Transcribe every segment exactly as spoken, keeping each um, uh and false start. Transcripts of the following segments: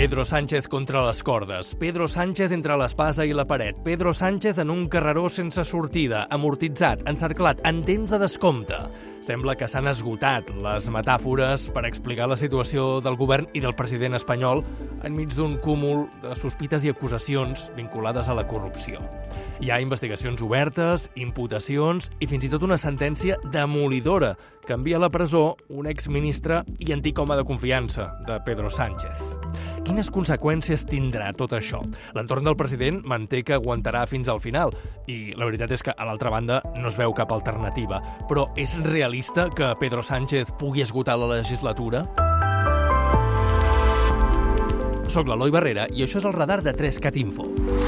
Pedro Sánchez contra les cordes, Pedro Sánchez entre l'espasa i la paret, Pedro Sánchez en un carreró sense sortida, amortitzat, encerclat, en temps de descompte. Sembla que s'han esgotat les metàfores per explicar la situació del govern i del president espanyol enmig d'un cúmul de sospites i acusacions vinculades a la corrupció. Hi ha investigacions obertes, imputacions i fins i tot una sentència demolidora que envia a la presó un exministre i antic home de confiança de Pedro Sánchez. Quines conseqüències tindrà tot això? L'entorn del president manté que aguantarà fins al final i la veritat és que a l'altra banda no es veu cap alternativa. Però és realista que Pedro Sánchez pugui esgotar la legislatura? Soc l'Eloi Barrera i això és el radar de tres cat Info.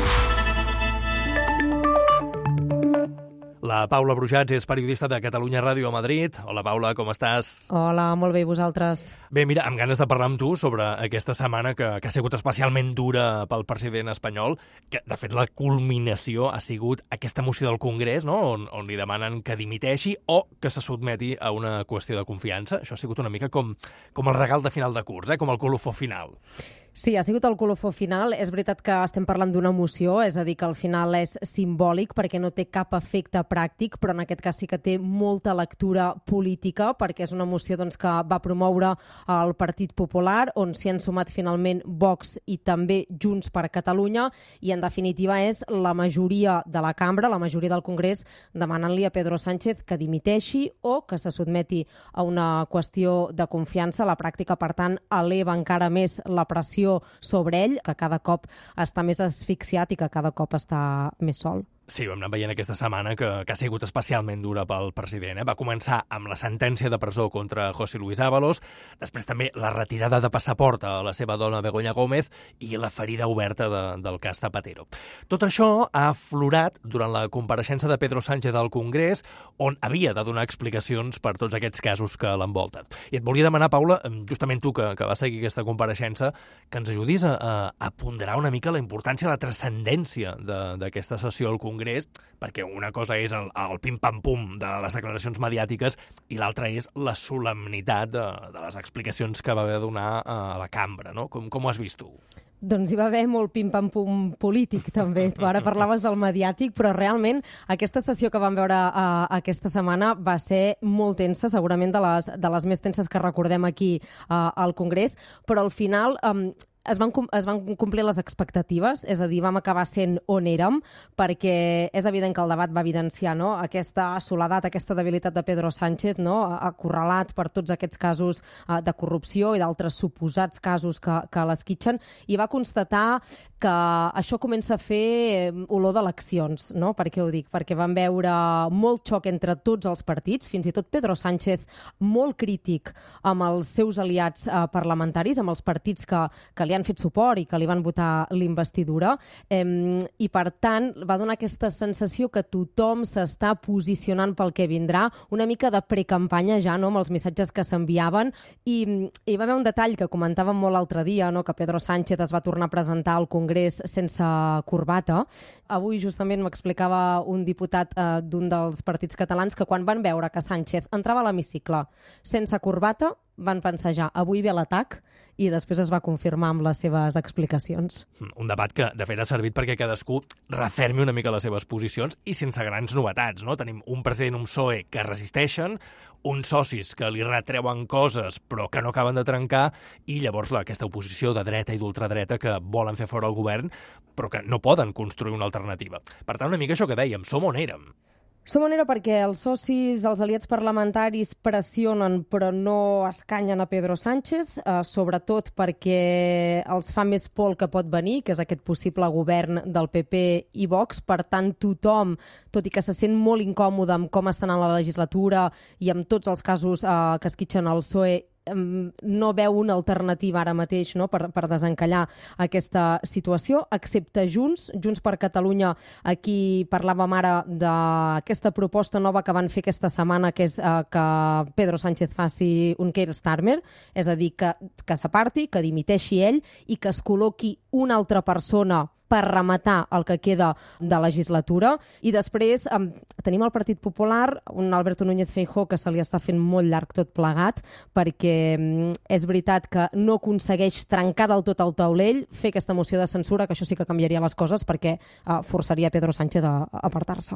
La Paula Brujats és periodista de Catalunya Ràdio a Madrid. Hola, Paula, com estàs? Hola, molt bé, i vosaltres? Bé, mira, amb ganes de parlar amb tu sobre aquesta setmana que, que ha sigut especialment dura pel president espanyol, que, de fet, la culminació ha sigut aquesta moció del Congrés, no?, on, on li demanen que dimiteixi o que se sotmeti a una qüestió de confiança. Això ha sigut una mica com, com el regal de final de curs, eh?, com el colofó final. Sí, ha sigut el colofó final. És veritat que estem parlant d'una moció, és a dir, que al final és simbòlic perquè no té cap efecte pràctic, però en aquest cas sí que té molta lectura política perquè és una moció doncs, que va promoure el Partit Popular, on s'hi han sumat finalment Vox i també Junts per Catalunya, i en definitiva és la majoria de la cambra, la majoria del Congrés, demanant-li a Pedro Sánchez que dimiteixi o que se sotmeti a una qüestió de confiança. La pràctica, per tant, eleva encara més la pressió sobre ell, que cada cop està més asfixiat i que cada cop està més sol. Sí, ho hem anat veient aquesta setmana que, que ha sigut especialment dura pel president. Eh? Va començar amb la sentència de presó contra José Luis Ábalos, després també la retirada de passaport a la seva dona Begoña Gómez i la ferida oberta de, del cas Zapatero. Tot això ha aflorat durant la compareixença de Pedro Sánchez al Congrés, on havia de donar explicacions per tots aquests casos que l'envolten. I et volia demanar, Paula, justament tu que, que vas seguir aquesta compareixença, que ens ajudis a, a, a ponderar una mica la importància, la transcendència d'aquesta sessió al Congrés, Congrés, perquè una cosa és el, el pim-pam-pum de les declaracions mediàtiques i l'altra és la solemnitat de, de les explicacions que va haver de donar a la cambra, no? Com, com ho has vist tu? Doncs hi va haver molt pim-pam-pum polític, també. Tu ara parlaves del mediàtic, però realment aquesta sessió que vam veure uh, aquesta setmana va ser molt tensa, segurament de les, de les més tenses que recordem aquí uh, al Congrés, però al final... Um, Es van, es van complir les expectatives, és a dir, vam acabar sent on érem, perquè és evident que el debat va evidenciar, no?, aquesta soledat, aquesta debilitat de Pedro Sánchez, no?, acorralat per tots aquests casos uh, de corrupció i d'altres suposats casos que, que l'esquitxen, i va constatar que això comença a fer olor d'eleccions, no? Per què ho dic? Perquè van veure molt xoc entre tots els partits, fins i tot Pedro Sánchez molt crític amb els seus aliats uh, parlamentaris, amb els partits que, que li han fet suport i que li van votar l'investidura, eh, i per tant va donar aquesta sensació que tothom s'està posicionant pel que vindrà, una mica de precampanya ja, no?, amb els missatges que s'enviaven, i hi va haver un detall que comentàvem molt l'altre dia, no?, que Pedro Sánchez es va tornar a presentar al Congrés sense corbata. Avui justament m'explicava un diputat eh, d'un dels partits catalans que quan van veure que Sánchez entrava a l'hemicicle sense corbata, van pensar ja, avui ve l'atac, i després es va confirmar amb les seves explicacions. Un debat que, de fet, ha servit perquè cadascú refermi una mica les seves posicions i sense grans novetats, no? Tenim un president, un P S O E, que resisteixen, uns socis que li retreuen coses però que no acaben de trencar, i llavors la, aquesta oposició de dreta i d'ultradreta que volen fer fora el govern però que no poden construir una alternativa. Per tant, una mica això que dèiem, som on érem. Som on era perquè els socis, els aliats parlamentaris pressionen però no escanyen a Pedro Sánchez, eh, sobretot perquè els fa més por el que pot venir, que és aquest possible govern del P P i Vox. Per tant, tothom, tot i que se sent molt incòmode amb com està anant la legislatura i amb tots els casos eh, que esquitxen el P S O E, no veu una alternativa ara mateix, no?, per, per desencallar aquesta situació, excepte Junts. Junts per Catalunya, aquí parlàvem ara d'aquesta proposta nova que van fer aquesta setmana, que és eh, que Pedro Sánchez faci un Keir Starmer, és a dir, que, que s'aparti, que dimiteixi ell i que es col·loqui una altra persona per rematar el que queda de legislatura. I després eh, tenim el Partit Popular, un Alberto Núñez Feijóo que se li està fent molt llarg tot plegat, perquè eh, és veritat que no aconsegueix trencar del tot el taulell, fer aquesta moció de censura, que això sí que canviaria les coses perquè eh, forçaria Pedro Sánchez a apartar-se.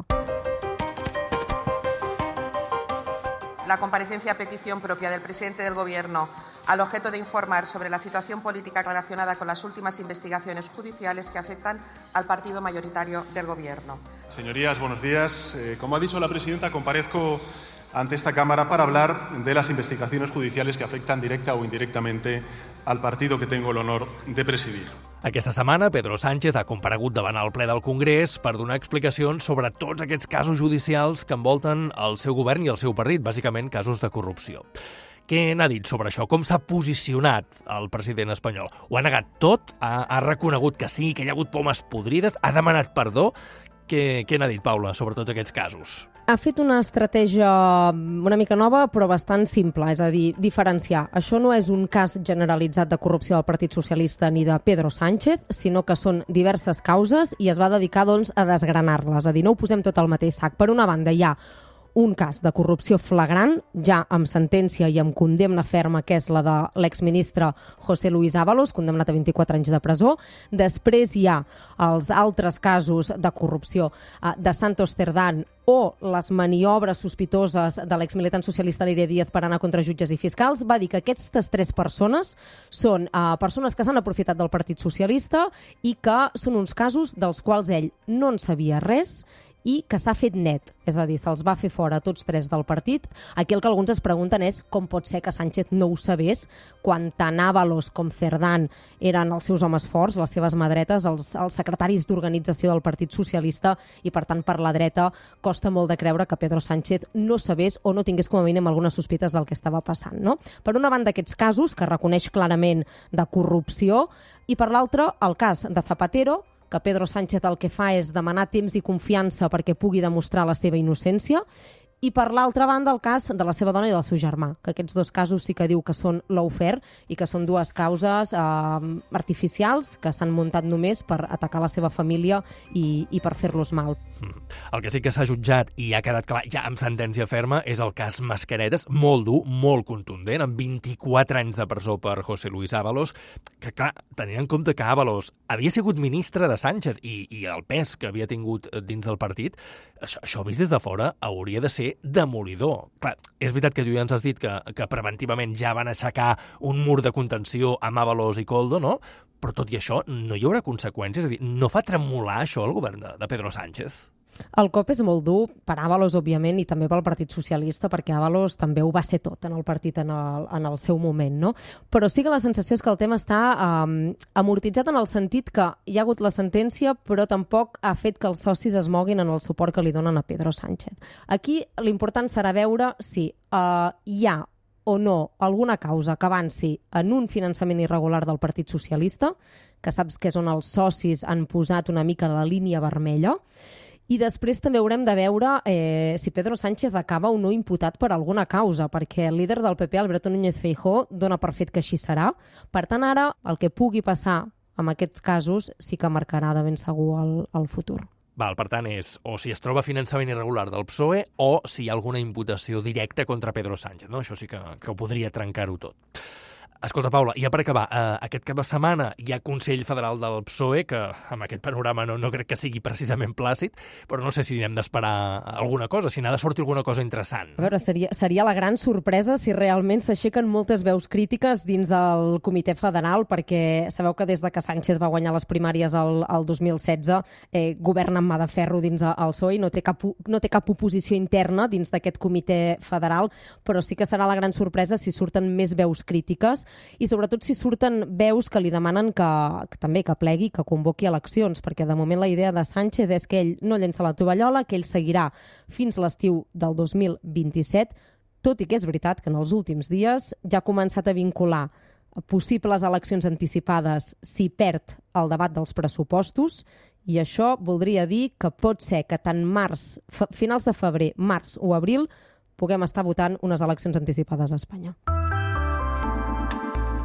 La comparecencia a petición propia del presidente del Gobierno al objeto de informar sobre la situación política relacionada con las últimas investigaciones judiciales que afectan al partido mayoritario del Gobierno. Señorías, buenos días. Eh, como ha dicho la presidenta, comparezco ante esta Cámara para hablar de las investigaciones judiciales que afectan directa o indirectamente al partido que tengo el honor de presidir. Aquesta setmana, Pedro Sánchez ha comparegut davant el ple del Congrés per donar explicacions sobre tots aquests casos judicials que envolten el seu govern i el seu partit, bàsicament casos de corrupció. Què n'ha dit sobre això? Com s'ha posicionat el president espanyol? Ho ha negat tot? Ha, ha reconegut que sí, que hi ha hagut pomes podrides? Ha demanat perdó? Què, què n'ha dit, Paula, sobre tots aquests casos? Ha fet una estratègia una mica nova, però bastant simple, és a dir, diferenciar. Això no és un cas generalitzat de corrupció del Partit Socialista ni de Pedro Sánchez, sinó que són diverses causes i es va dedicar, doncs, a desgranar-les. És a dir, no ho posem tot al mateix sac. Per una banda, hi ha un cas de corrupció flagrant, ja amb sentència i amb condemna ferma, que és la de l'exministre José Luis Ábalos, condemnat a vint-i-quatre anys de presó. Després hi ha els altres casos de corrupció eh, de Santos Cerdán o les maniobres sospitoses de l'exmilitant socialista Leire Díaz per anar contra jutges i fiscals. Va dir que aquestes tres persones són eh, persones que s'han aprofitat del Partit Socialista i que són uns casos dels quals ell no en sabia res i que s'ha fet net, és a dir, se'ls va fer fora tots tres del partit. Aquí el que alguns es pregunten és com pot ser que Sánchez no ho sabés quan tant Ábalos com Cerdán eren els seus homes forts, les seves mà dretes, els, els secretaris d'organització del Partit Socialista, i per tant per la dreta costa molt de creure que Pedro Sánchez no sabés o no tingués com a mínim algunes sospites del que estava passant, no? Per una banda, aquests casos que reconeix clarament de corrupció, i per l'altra el cas de Zapatero, que Pedro Sánchez el que fa és demanar temps i confiança perquè pugui demostrar la seva innocència, i per l'altra banda el cas de la seva dona i del seu germà, que aquests dos casos sí que diu que són lawfare i que són dues causes eh, artificials que s'han muntat només per atacar la seva família i, i per fer-los mal. Mm. El que sí que s'ha jutjat i ha quedat clar ja amb sentència ferma és el cas Mascaretes, molt dur, molt contundent, amb vint-i-quatre anys de presó per José Luis Ábalos, que clar, tenint en compte que Ábalos havia sigut ministre de Sánchez i, i el pes que havia tingut dins del partit, això, això vist des de fora hauria de ser demolidor. Clar, és veritat que tu ja ens has dit que, que preventivament ja van aixecar un mur de contenció amb Ábalos i Koldo, no? Però tot i això no hi haurà conseqüències? És a dir, no fa tremolar això el govern de, de Pedro Sánchez? El cop és molt dur per Ábalos, òbviament, i també pel Partit Socialista, perquè Ábalos també ho va ser tot en el partit en el, en el seu moment, no? Però sí que la sensació és que el tema està um, amortitzat en el sentit que hi ha hagut la sentència, però tampoc ha fet que els socis es moguin en el suport que li donen a Pedro Sánchez. Aquí l'important serà veure si uh, hi ha o no alguna causa que avanci en un finançament irregular del Partit Socialista, que saps que és on els socis han posat una mica la línia vermella. I després també haurem de veure eh, si Pedro Sánchez acaba o no imputat per alguna causa, perquè el líder del P P, Alberto Núñez Feijóo, dona per fet que així serà. Per tant, ara, el que pugui passar amb aquests casos sí que marcarà de ben segur el, el futur. Val, per tant, és o si es troba finançament irregular del P S O E o si hi ha alguna imputació directa contra Pedro Sánchez, no? Això sí que, que ho podria trencar-ho tot. Escolta, Paula, ja per acabar, eh, aquest cap de setmana hi ha Consell Federal del P S O E, que amb aquest panorama no, no crec que sigui precisament plàcid, però no sé si hem d'esperar alguna cosa, si n'ha de sortir alguna cosa interessant. A veure, seria, seria la gran sorpresa si realment s'aixequen moltes veus crítiques dins del Comitè Federal, perquè sabeu que des de que Sánchez va guanyar les primàries el, el dos mil setze, eh, governa amb mà de ferro dins el P S O E i no té cap, no té cap oposició interna dins d'aquest Comitè Federal, però sí que serà la gran sorpresa si surten més veus crítiques i sobretot si surten veus que li demanen que, que també que plegui, que convoqui eleccions, perquè de moment la idea de Sánchez és que ell no llença la tovallola, que ell seguirà fins l'estiu del dos mil vint-i-set, tot i que és veritat que en els últims dies ja ha començat a vincular possibles eleccions anticipades si perd el debat dels pressupostos, i això voldria dir que pot ser que tant març, finals de febrer, març o abril puguem estar votant unes eleccions anticipades a Espanya.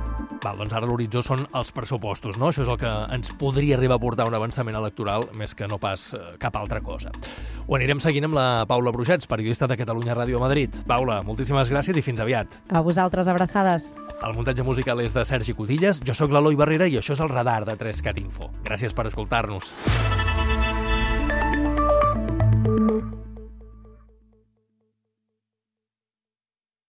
Val, doncs ara l'horitzó són els pressupostos, no? Això és el que ens podria arribar a portar un avançament electoral, més que no pas eh, cap altra cosa. Ho anirem seguint amb la Paula Bruixets, periodista de Catalunya Ràdio Madrid. Paula, moltíssimes gràcies i fins aviat. A vosaltres, abraçades. El muntatge musical és de Sergi Cotillas, jo sóc l'Eloi Barrera i això és el Radar de tres cat Info. Gràcies per escoltar-nos.